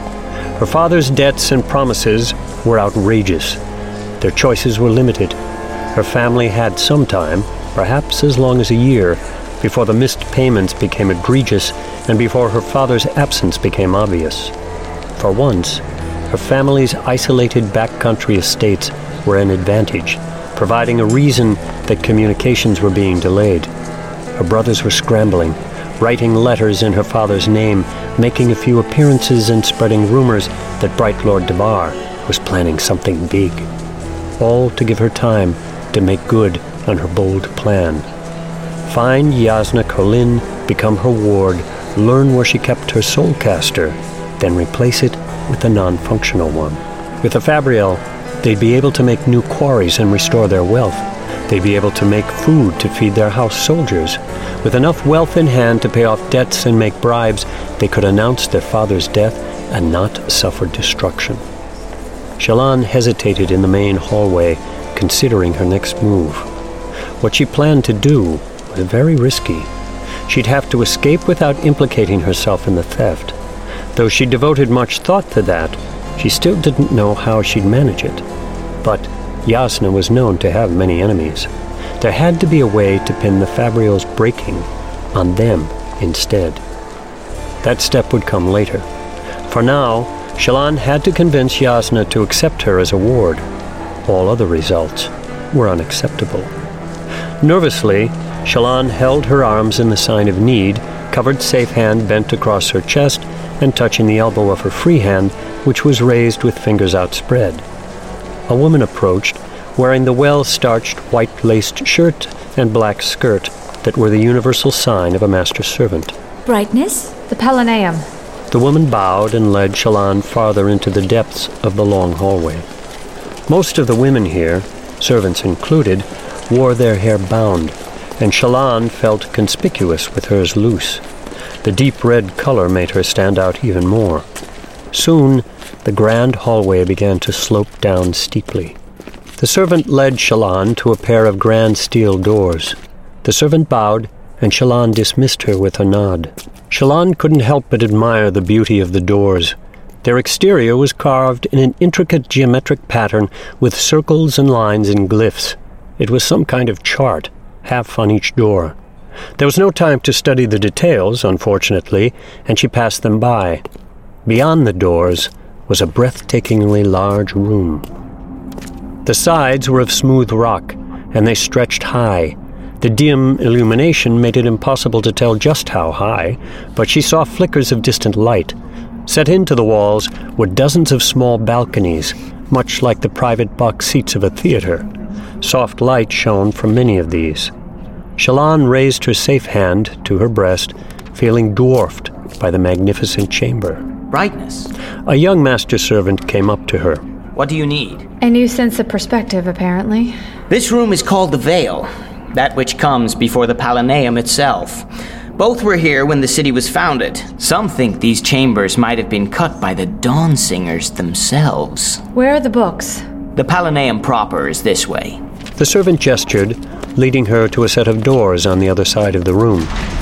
Her father's debts and promises were outrageous. Their choices were limited. Her family had some time, perhaps as long as a year, before the missed payments became egregious and before her father's absence became obvious. For once, her family's isolated backcountry estates were an advantage, providing a reason that communications were being delayed. Her brothers were scrambling, writing letters in her father's name, making a few appearances and spreading rumors that Bright Lord Devar was planning something big. All to give her time to make good on her bold plan. Find Jasnah Kholin, become her ward, learn where she kept her Soulcaster, then replace it with a non-functional one. With the Fabriel, they'd be able to make new quarries and restore their wealth. They'd be able to make food to feed their house soldiers. With enough wealth in hand to pay off debts and make bribes, they could announce their father's death and not suffer destruction. Shallan hesitated in the main hallway, considering her next move. What she planned to do was very risky. She'd have to escape without implicating herself in the theft. Though she devoted much thought to that, she still didn't know how she'd manage it. But Jasnah was known to have many enemies. There had to be a way to pin the Fabrial's breaking on them instead. That step would come later. For now, Shallan had to convince Jasnah to accept her as a ward. All other results were unacceptable. Nervously, Shallan held her arms in the sign of need, covered safe hand bent across her chest, and touching the elbow of her free hand, which was raised with fingers outspread. A woman approached, wearing the well-starched white-laced shirt and black skirt that were the universal sign of a master servant. Brightness? The Pelaneum. The woman bowed and led Shallan farther into the depths of the long hallway. Most of the women here, servants included, wore their hair bound, and Shallan felt conspicuous with hers loose. The deep red color made her stand out even more. Soon, the grand hallway began to slope down steeply. The servant led Shallan to a pair of grand steel doors. The servant bowed, and Shallan dismissed her with a nod. Shallan couldn't help but admire the beauty of the doors. Their exterior was carved in an intricate geometric pattern with circles and lines and glyphs. It was some kind of chart, half on each door. There was no time to study the details, unfortunately, and she passed them by. Beyond the doors was a breathtakingly large room. The sides were of smooth rock, and they stretched high. The dim illumination made it impossible to tell just how high, but she saw flickers of distant light. Set into the walls were dozens of small balconies, much like the private box seats of a theater. Soft light shone from many of these. Shallan raised her safe hand to her breast, feeling dwarfed by the magnificent chamber. Brightness. A young master servant came up to her. What do you need? A new sense of perspective, apparently. This room is called the Vale, that which comes before the Palanaeum itself. Both were here when the city was founded. Some think these chambers might have been cut by the Dawn Singers themselves. Where are the books? The Palanaeum proper is this way. The servant gestured, leading her to a set of doors on the other side of the room.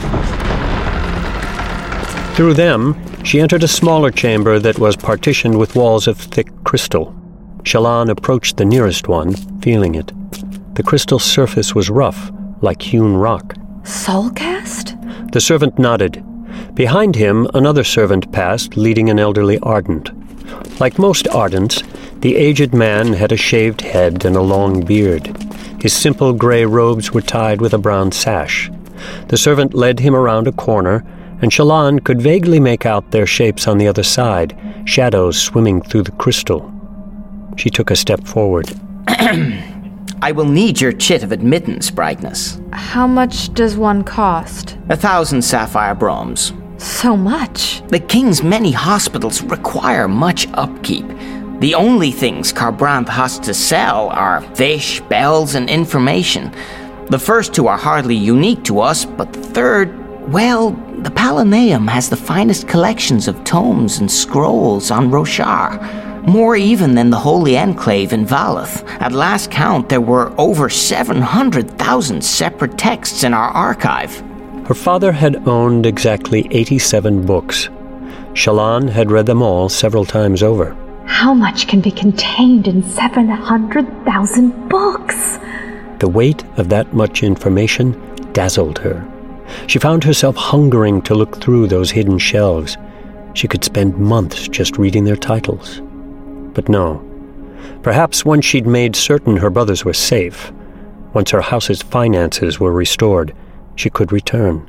Through them, she entered a smaller chamber that was partitioned with walls of thick crystal. Shallan approached the nearest one, feeling it. The crystal's surface was rough, like hewn rock. Soulcast? The servant nodded. Behind him, another servant passed, leading an elderly Ardent. Like most Ardents, the aged man had a shaved head and a long beard. His simple gray robes were tied with a brown sash. The servant led him around a corner, and Shallan could vaguely make out their shapes on the other side, shadows swimming through the crystal. She took a step forward. I will need your chit of admittance, Brightness. How much does one cost? A thousand sapphire broms. So much? The king's many hospitals require much upkeep. The only things Kharbranth has to sell are fish, bells, and information. The first two are hardly unique to us, but the third, well, the Palanaeum has the finest collections of tomes and scrolls on Roshar. More even than the Holy Enclave in Valath. At last count, there were over seven hundred thousand separate texts in our archive. Her father had owned exactly eighty-seven books. Shallan had read them all several times over. How much can be contained in seven hundred thousand books? The weight of that much information dazzled her. She found herself hungering to look through those hidden shelves. She could spend months just reading their titles. But no. Perhaps once she'd made certain her brothers were safe, once her house's finances were restored, she could return.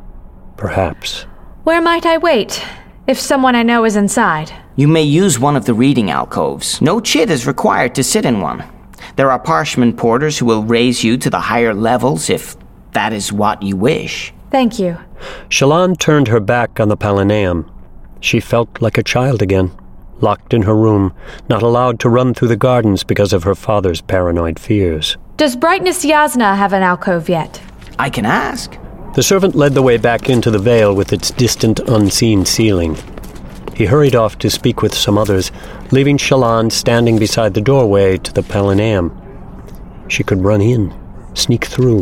Perhaps. Where might I wait, if someone I know is inside? You may use one of the reading alcoves. No chit is required to sit in one. There are parchment porters who will raise you to the higher levels if that is what you wish. Thank you. Shallan turned her back on the Palanaeum. She felt like a child again. Locked in her room, not allowed to run through the gardens because of her father's paranoid fears. Does Brightness Yasna have an alcove yet? I can ask. The servant led the way back into the Vale with its distant, unseen ceiling. He hurried off to speak with some others, leaving Shallan standing beside the doorway to the Palanaeum. She could run in, sneak through.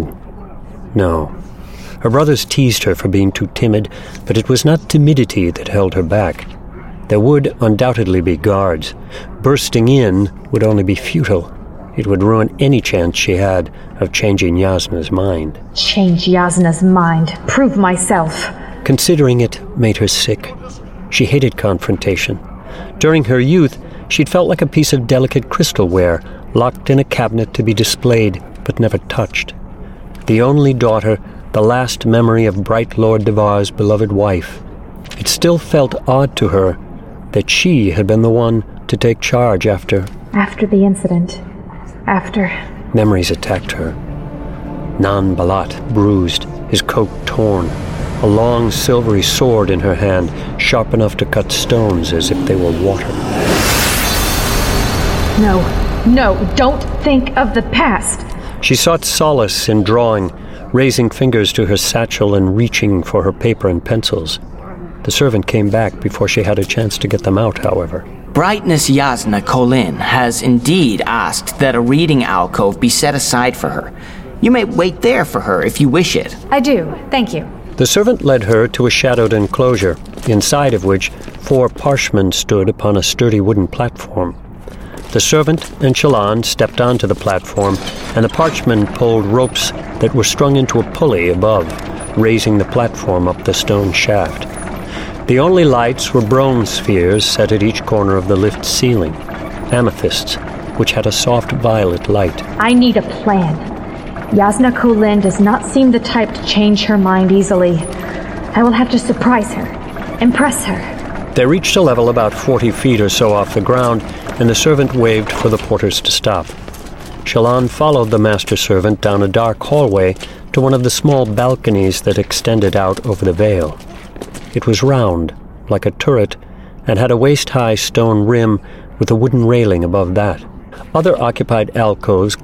No. Her brothers teased her for being too timid, but it was not timidity that held her back. There would undoubtedly be guards. Bursting in would only be futile. It would ruin any chance she had of changing Yasna's mind. Change Yasna's mind. Prove myself. Considering it made her sick. She hated confrontation. During her youth, she'd felt like a piece of delicate crystalware, locked in a cabinet to be displayed but never touched. The only daughter, the last memory of bright Lord Devar's beloved wife. It still felt odd to her that she had been the one to take charge after... After the incident. After... Memories attacked her. Nan Balat, bruised, his coat torn, a long silvery sword in her hand, sharp enough to cut stones as if they were water. No, no, don't think of the past. She sought solace in drawing, raising fingers to her satchel and reaching for her paper and pencils. The servant came back before she had a chance to get them out, however. Brightness Yasna Kholin has indeed asked that a reading alcove be set aside for her. You may wait there for her if you wish it. I do, thank you. The servant led her to a shadowed enclosure, inside of which four parshmen stood upon a sturdy wooden platform. The servant and Shallan stepped onto the platform, and the parchman pulled ropes that were strung into a pulley above, raising the platform up the stone shaft. The only lights were bronze spheres set at each corner of the lift ceiling, amethysts, which had a soft violet light. I need a plan. Yasna Kholin does not seem the type to change her mind easily. I will have to surprise her, impress her. They reached a level about forty feet or so off the ground, and the servant waved for the porters to stop. Shallan followed the master servant down a dark hallway to one of the small balconies that extended out over the vale. It was round, like a turret, and had a waist-high stone rim with a wooden railing above that. Other occupied alcoves